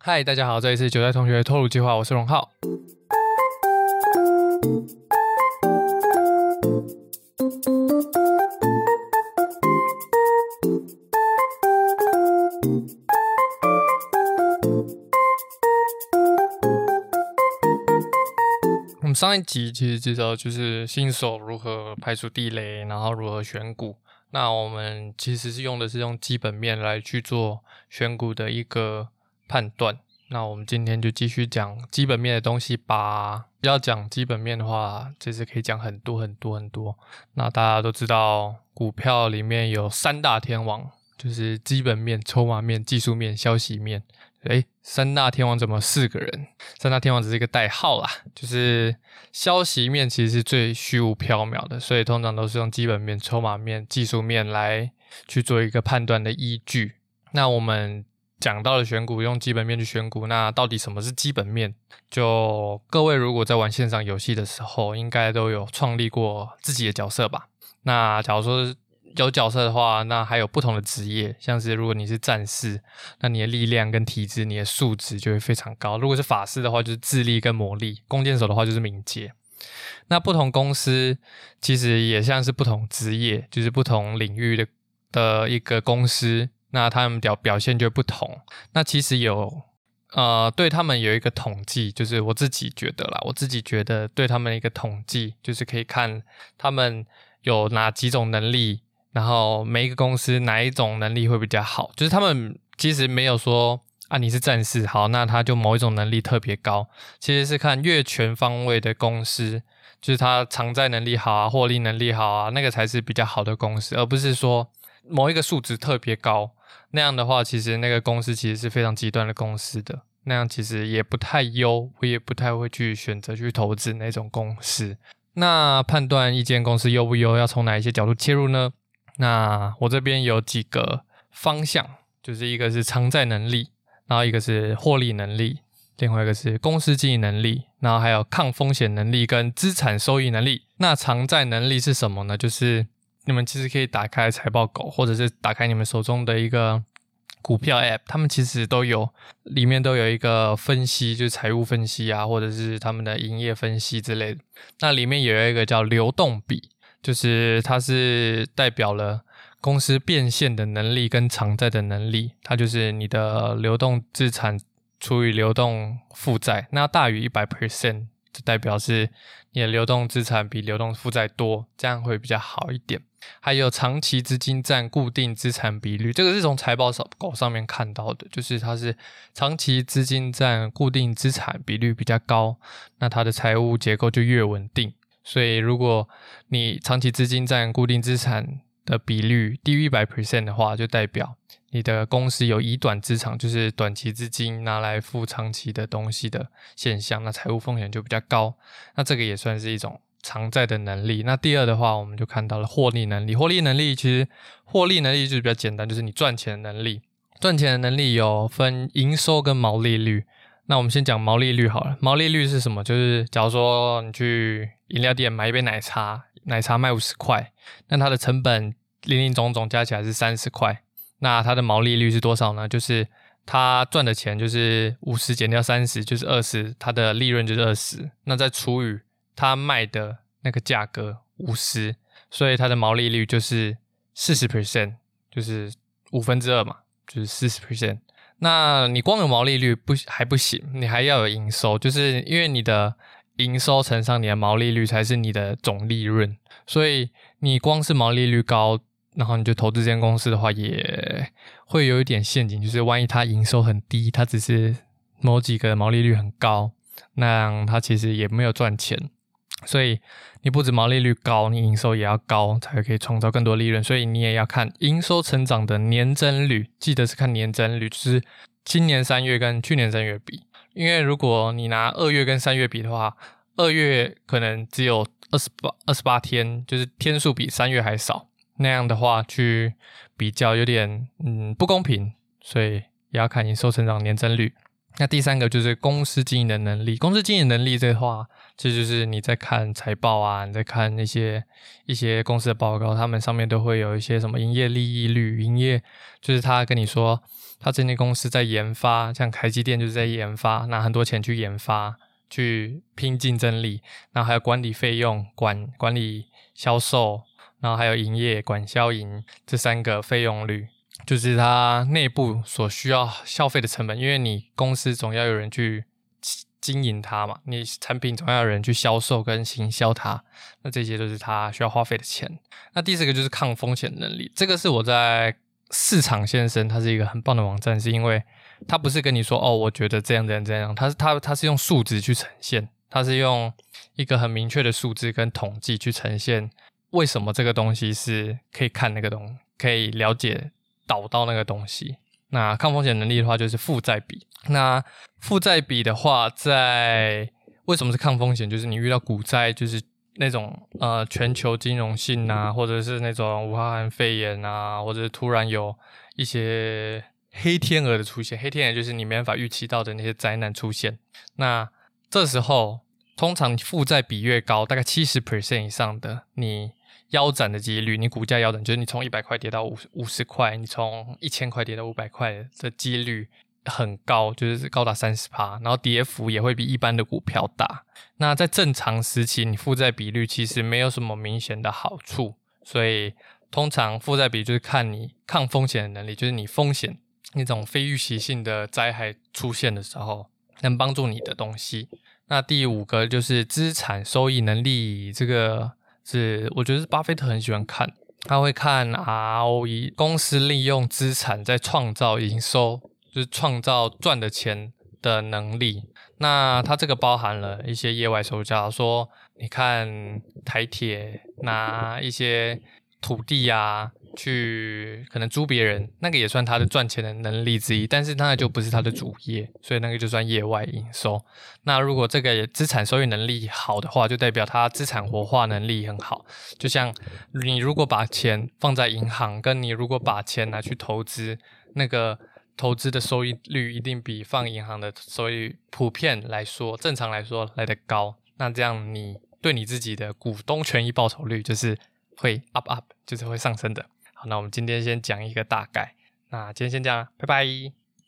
嗨，大家好，这里是九代同学透露计划，我是荣浩。我们上一集其实介绍就是新手如何排除地雷，然后如何选股。那我们其实是用基本面来去做选股的一个判断。那我们今天就继续讲基本面的东西吧。要讲基本面的话，这次可以讲很多。那大家都知道，股票里面有三大天王，就是基本面、筹码面、技术面、消息面。三大天王怎么4个人？三大天王只是一个代号啦，就是消息面其实是最虚无缥缈的，所以通常都是用基本面、筹码面、技术面来去做一个判断的依据。那我们讲到了选股，用基本面去选股，那到底什么是基本面？就各位如果在玩线上游戏的时候，应该都有创立过自己的角色吧？那假如说有角色的话，那还有不同的职业，像是如果你是战士，那你的力量跟体质，你的数值就会非常高。如果是法师的话，就是智力跟魔力；弓箭手的话，就是敏捷。那不同公司其实也像是不同职业，就是不同领域的一个公司，那他们表现就会不同。那其实对他们有一个统计，就是我自己觉得对他们一个统计，就是可以看他们有哪几种能力，然后每一个公司哪一种能力会比较好，就是他们其实没有说你是战士，好，那他就某一种能力特别高，其实是看越全方位的公司，就是他偿债能力好啊，获利能力好啊，那个才是比较好的公司，而不是说某一个数值特别高，那样的话其实那个公司其实是非常极端的公司的，那样其实也不太优，我也不太会去选择去投资那种公司。那判断一间公司优不优，要从哪一些角度切入呢？那我这边有几个方向，就是一个是偿债能力，然后一个是获利能力，另外一个是公司经营能力，然后还有抗风险能力跟资产收益能力。那偿债能力是什么呢？就是你们其实可以打开财报狗，或者是打开你们手中的一个股票 App， 他们其实里面都有一个分析，就是财务分析啊，或者是他们的营业分析之类的。那里面有一个叫流动比，就是它是代表了公司变现的能力跟偿债的能力，它就是你的流动资产除以流动负债，那大于 100%， 就代表是你的流动资产比流动负债多，这样会比较好一点。还有长期资金占固定资产比率，这个是从财报狗上面看到的，就是它是长期资金占固定资产比率比较高，那它的财务结构就越稳定。所以如果你长期资金占固定资产的比率低于 100% 的话，就代表你的公司有移短资产，就是短期资金拿来付长期的东西的现象，那财务风险就比较高，那这个也算是一种偿债的能力。那第二的话，我们就看到了获利能力。获利能力就是比较简单，就是你赚钱的能力。赚钱的能力有分营收跟毛利率。那我们先讲毛利率好了。毛利率是什么？就是假如说你去饮料店买一杯奶茶，奶茶卖50块，那它的成本零零总总加起来是30块，那它的毛利率是多少呢？就是他赚的钱就是50减掉30就是20，他的利润就是20，那再除以他卖的那个价格50，所以他的毛利率就是40%，就是2/5嘛，就是 40%。 那你光有毛利率还不行，你还要有营收，就是因为你的营收乘上你的毛利率才是你的总利润，所以你光是毛利率高，然后你就投资这间公司的话，也会有一点陷阱，就是万一它营收很低，它只是某几个毛利率很高，那它其实也没有赚钱。所以你不止毛利率高，你营收也要高，才可以创造更多利润。所以你也要看营收成长的年增率，记得是看年增率，就是今年3月跟去年3月比。因为如果你拿2月跟3月比的话，2月可能只有28天，就是天数比3月还少，那样的话去比较有点不公平，所以也要看营收成长年增率。那第三个就是公司经营的能力。公司经营能力这个话，这就是你在看财报啊，你在看一些公司的报告，他们上面都会有一些什么营业利益率，营业就是他跟你说它这间公司在研发，像台积电就是在研发，拿很多钱去研发，去拼竞争力，然后还有管理费用、管理销售，然后还有营业、管销营这3个费用率，就是它内部所需要消费的成本，因为你公司总要有人去经营它嘛，你产品总要有人去销售跟行销它，那这些都是它需要花费的钱。那第4个就是抗风险能力，这个是我在市场先生，它是一个很棒的网站，是因为它不是跟你说我觉得这样这样这样，它是用数值去呈现，它是用一个很明确的数字跟统计去呈现为什么这个东西是可以看那个东西，可以了解导到那个东西。那抗风险能力的话就是负债比，那负债比的话为什么是抗风险，就是你遇到股灾，就是那种全球金融性啊，或者是那种武汉肺炎啊，或者是突然有一些黑天鹅的出现，黑天鹅就是你没办法预期到的那些灾难出现，那这时候通常负债比越高，大概 70% 以上的，你腰斩的几率，你股价腰斩，就是你从100块跌到50块，你从1000块跌到500块的几率很高，就是高达 30%， 然后跌幅也会比一般的股票大。那在正常时期，你负债比率其实没有什么明显的好处，所以通常负债比就是看你抗风险的能力，就是你风险那种非预期性的灾害出现的时候能帮助你的东西。那第5个就是资产收益能力，这个是我觉得是巴菲特很喜欢看，他会看 ROE， 公司利用资产在创造营收，就是创造赚的钱的能力。那它这个包含了一些业外收入，假如说你看台铁拿一些土地啊去可能租别人，那个也算他的赚钱的能力之一，但是那就不是他的主业，所以那个就算业外营收。那如果这个资产收益能力好的话，就代表他资产活化能力很好，就像你如果把钱放在银行，跟你如果把钱拿去投资，那个投资的收益率一定比放银行的收益率普遍来说，正常来说来得高，那这样你对你自己的股东权益报酬率就是会 up， 就是会上升的。好，那我们今天先讲一个大概，那今天先这样，拜拜。